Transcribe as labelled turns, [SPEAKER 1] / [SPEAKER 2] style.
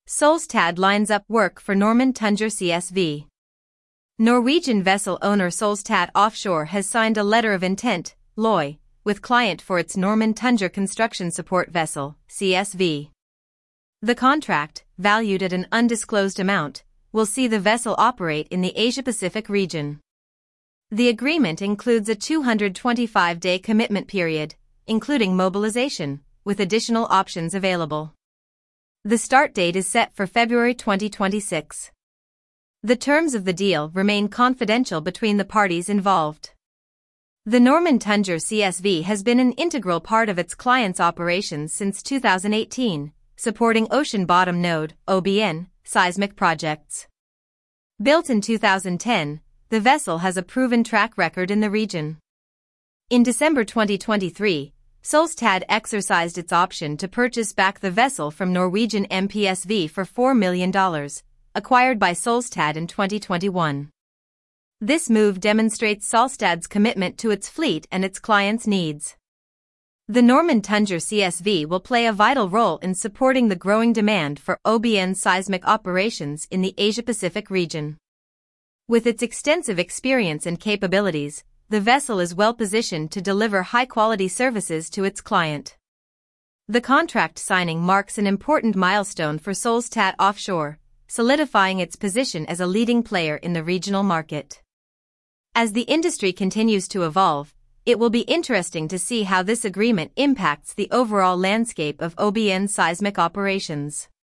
[SPEAKER 1] Solstad lines up work for Normand Tundra CSV. Norwegian vessel owner Solstad Offshore has signed a letter of intent, LOI, with client for its Normand Tundra construction support vessel, CSV. The contract, valued at an undisclosed amount, will see the vessel operate in the Asia-Pacific region. The agreement includes a 225-day commitment period, including mobilization, with additional options available. The start date is set for February 2026. The terms of the deal remain confidential between the parties involved. The Normand Tundra CSV has been an integral part of its client's operations since 2018, supporting ocean bottom node (OBN) seismic projects. Built in 2010, the vessel has a proven track record in the region. In December 2023, Solstad exercised its option to purchase back the vessel from Norwegian MPSV for $4 million, acquired by Solstad in 2021. This move demonstrates Solstad's commitment to its fleet and its clients' needs. The Normand Tundra CSV will play a vital role in supporting the growing demand for OBN seismic operations in the Asia-Pacific region. With its extensive experience and capabilities, the vessel is well positioned to deliver high-quality services to its client. The contract signing marks an important milestone for Solstad Offshore, solidifying its position as a leading player in the regional market. As the industry continues to evolve, it will be interesting to see how this agreement impacts the overall landscape of OBN seismic operations.